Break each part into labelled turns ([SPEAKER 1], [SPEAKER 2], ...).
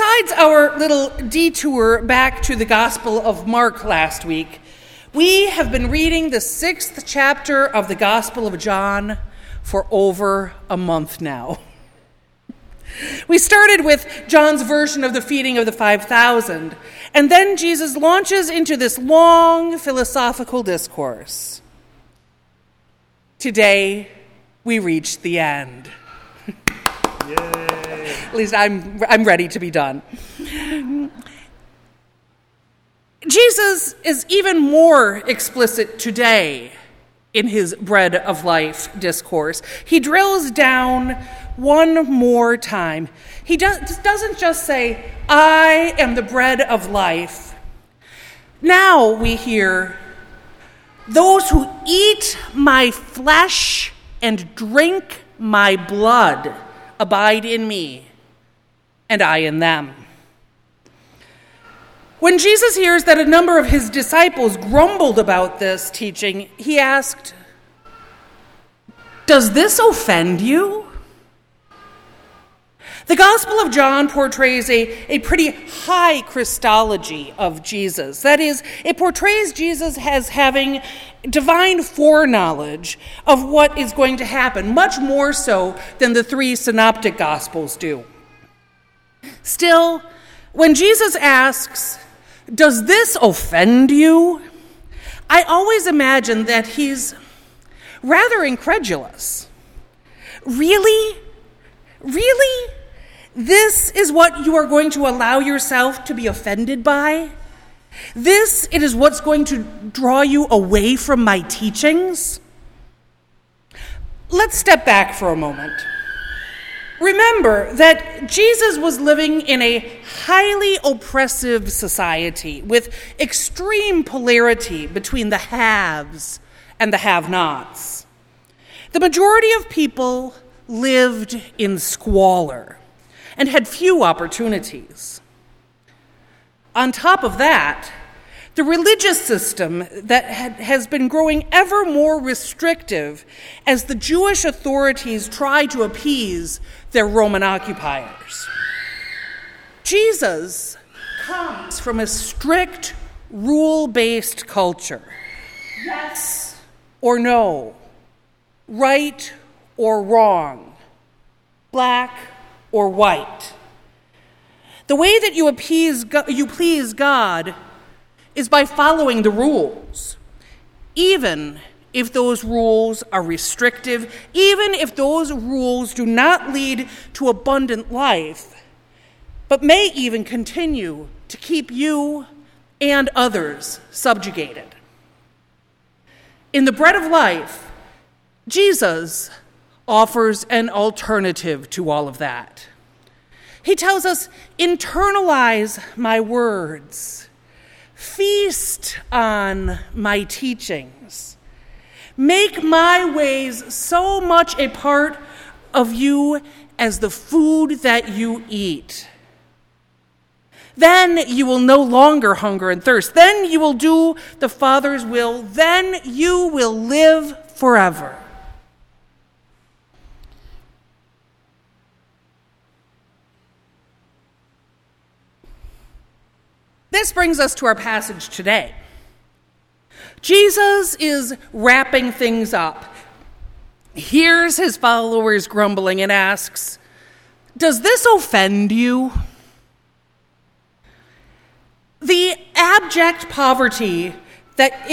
[SPEAKER 1] Besides our little detour back to the Gospel of Mark last week, we have been reading the 6th chapter of the Gospel of John for over a month now. We started with John's version of the feeding of the 5,000, and then Jesus launches into this long philosophical discourse. Today, we reach the end.
[SPEAKER 2] Yay.
[SPEAKER 1] At least I'm ready to be done. Jesus is even more explicit today in his bread of life discourse. He drills down one more time. He doesn't just say, I am the bread of life. Now we hear, those who eat my flesh and drink my blood abide in me, and I in them. When Jesus hears that a number of his disciples grumbled about this teaching, he asked, does this offend you? The Gospel of John portrays a pretty high Christology of Jesus. That is, it portrays Jesus as having divine foreknowledge of what is going to happen, much more so than the 3 synoptic Gospels do. Still, when Jesus asks, does this offend you? I always imagine that he's rather incredulous. Really? Really? This is what you are going to allow yourself to be offended by? This it is what's going to draw you away from my teachings? Let's step back for a moment. Remember that Jesus was living in a highly oppressive society with extreme polarity between the haves and the have-nots. The majority of people lived in squalor and had few opportunities. On top of that, the religious system that has been growing ever more restrictive as the Jewish authorities try to appease their Roman occupiers. Jesus comes from a strict, rule-based culture. Yes or no, right or wrong, black or white. The way that you please God is by following the rules, even if those rules are restrictive, even if those rules do not lead to abundant life, but may even continue to keep you and others subjugated. In the bread of life, Jesus offers an alternative to all of that. He tells us, internalize my words. Feast on my teachings. Make my ways so much a part of you as the food that you eat. Then you will no longer hunger and thirst. Then you will do the Father's will. Then you will live forever. This brings us to our passage today. Jesus is wrapping things up. Hears his followers grumbling and asks, does this offend you? The abject poverty that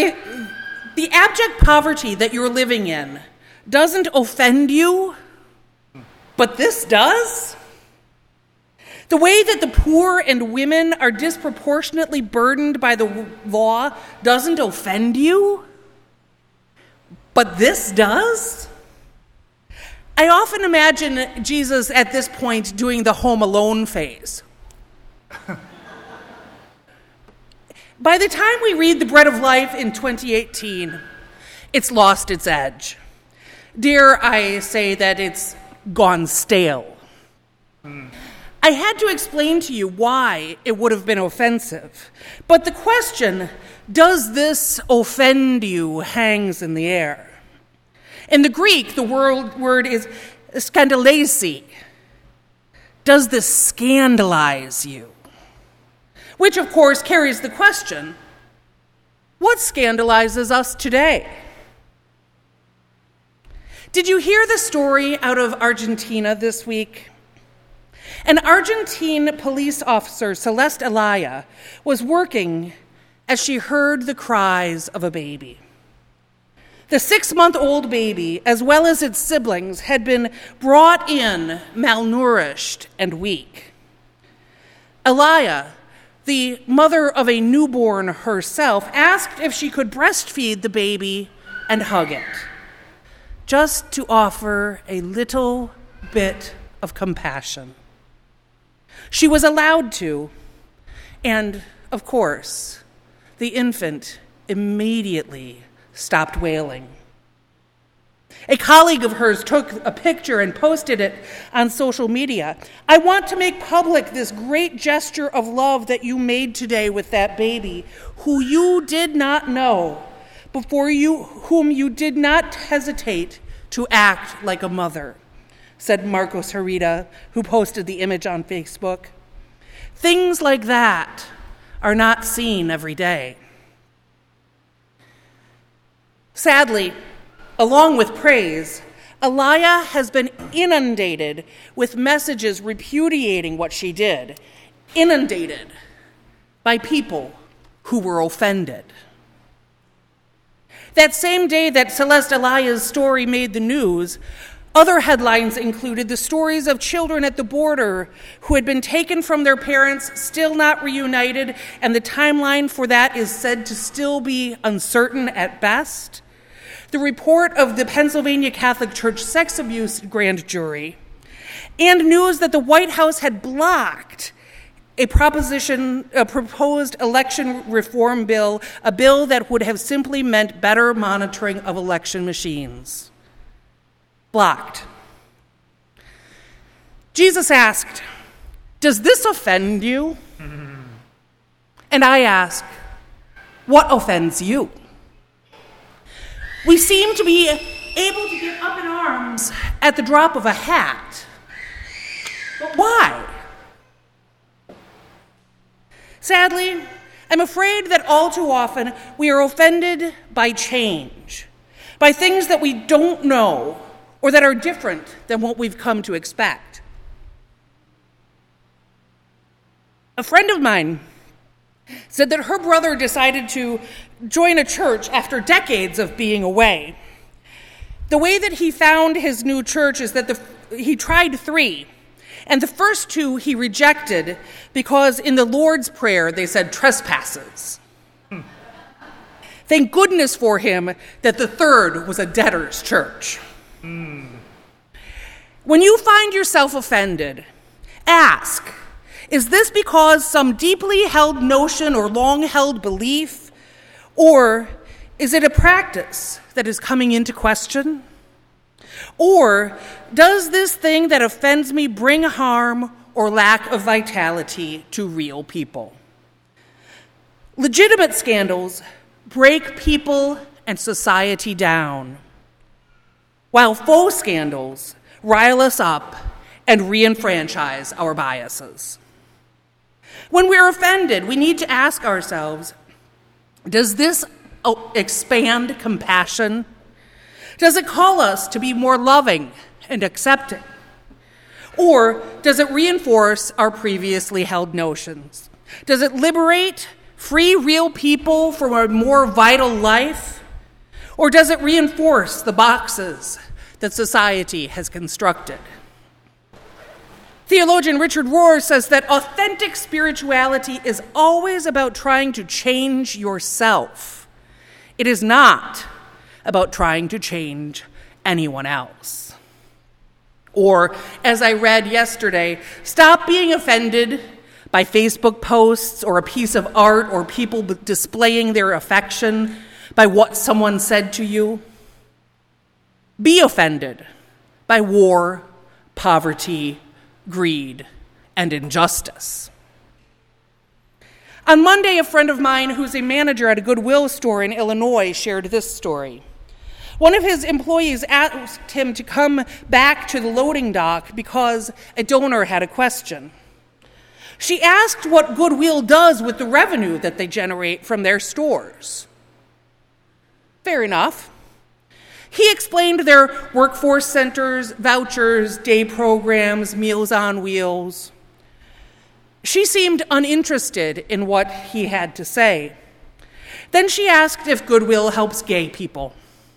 [SPEAKER 1] you're living in doesn't offend you, but this does? The way that the poor and women are disproportionately burdened by the law doesn't offend you, but this does? I often imagine Jesus at this point doing the Home Alone phase. By the time we read The Bread of Life in 2018, it's lost its edge. Dare I say that it's gone stale. I had to explain to you why it would have been offensive. But the question, does this offend you, hangs in the air. In the Greek, the word is skandalesi. Does this scandalize you? Which, of course, carries the question, what scandalizes us today? Did you hear the story out of Argentina this week? An Argentine police officer, Celeste Elaya, was working as she heard the cries of a baby. The 6-month-old baby, as well as its siblings, had been brought in malnourished and weak. Elaya, the mother of a newborn herself, asked if she could breastfeed the baby and hug it, just to offer a little bit of compassion. She was allowed to, and, of course, the infant immediately stopped wailing. A colleague of hers took a picture and posted it on social media. I want to make public this great gesture of love that you made today with that baby, who you did not know, whom you did not hesitate to act like a mother, said Marcos Herrera, who posted the image on Facebook. Things like that are not seen every day. Sadly, along with praise, Elaya has been inundated with messages repudiating what she did, inundated by people who were offended. That same day that Celeste Elaya's story made the news, other headlines included the stories of children at the border who had been taken from their parents, still not reunited, and the timeline for that is said to still be uncertain at best. The report of the Pennsylvania Catholic Church sex abuse grand jury, and news that the White House had blocked a proposed election reform bill, a bill that would have simply meant better monitoring of election machines. Blocked. Jesus asked, "Does this offend you?" And I ask, what offends you? We seem to be able to get up in arms at the drop of a hat. But why? Sadly, I'm afraid that all too often we are offended by change, by things that we don't know or that are different than what we've come to expect. A friend of mine said that her brother decided to join a church after decades of being away. The way that he found his new church is that he tried 3, and the first 2 he rejected because in the Lord's Prayer they said trespasses. Thank goodness for him that the 3rd was a debtor's church. When you find yourself offended, ask, is this because some deeply held notion or long-held belief, or is it a practice that is coming into question? Or does this thing that offends me bring harm or lack of vitality to real people? Legitimate scandals break people and society down, while faux scandals rile us up and re-enfranchise our biases. When we're offended, we need to ask ourselves, does this expand compassion? Does it call us to be more loving and accepting? Or does it reinforce our previously held notions? Does it liberate, free real people from a more vital life? Or does it reinforce the boxes that society has constructed? Theologian Richard Rohr says that authentic spirituality is always about trying to change yourself. It is not about trying to change anyone else. Or, as I read yesterday, stop being offended by Facebook posts or a piece of art or people displaying their affection by what someone said to you. Be offended by war, poverty, greed, and injustice. On Monday, a friend of mine who's a manager at a Goodwill store in Illinois shared this story. One of his employees asked him to come back to the loading dock because a donor had a question. She asked what Goodwill does with the revenue that they generate from their stores. Fair enough. He explained their workforce centers, vouchers, day programs, Meals on Wheels. She seemed uninterested in what he had to say. Then she asked if Goodwill helps gay people.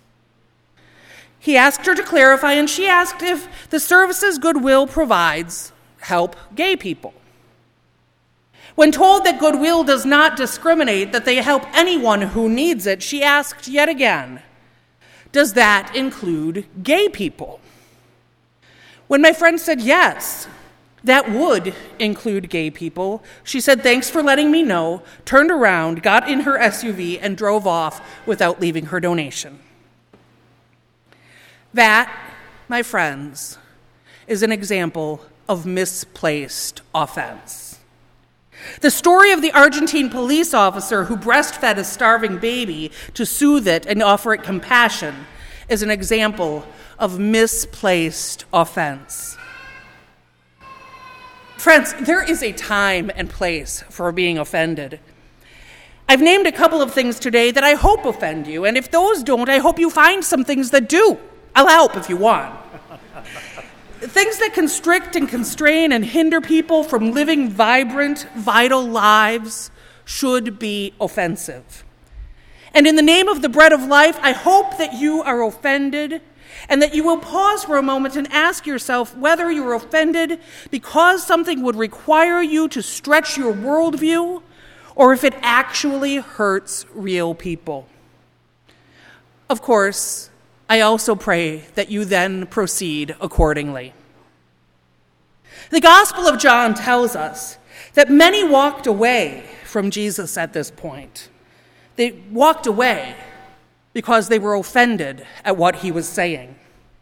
[SPEAKER 1] He asked her to clarify, and she asked if the services Goodwill provides help gay people. When told that Goodwill does not discriminate, that they help anyone who needs it, she asked yet again, does that include gay people? When my friend said yes, that would include gay people, she said, thanks for letting me know, turned around, got in her SUV, and drove off without leaving her donation. That, my friends, is an example of misplaced offense. The story of the Argentine police officer who breastfed a starving baby to soothe it and offer it compassion is an example of misplaced offense. Friends, there is a time and place for being offended. I've named a couple of things today that I hope offend you, and if those don't, I hope you find some things that do. I'll help if you want. Things that constrict and constrain and hinder people from living vibrant, vital lives should be offensive. And in the name of the bread of life, I hope that you are offended and that you will pause for a moment and ask yourself whether you're offended because something would require you to stretch your worldview or if it actually hurts real people. Of course, I also pray that you then proceed accordingly. The Gospel of John tells us that many walked away from Jesus at this point. They walked away because they were offended at what he was saying.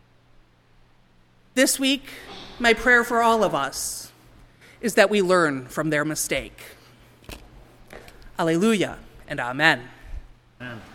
[SPEAKER 1] This week, my prayer for all of us is that we learn from their mistake. Alleluia and amen.
[SPEAKER 2] Amen.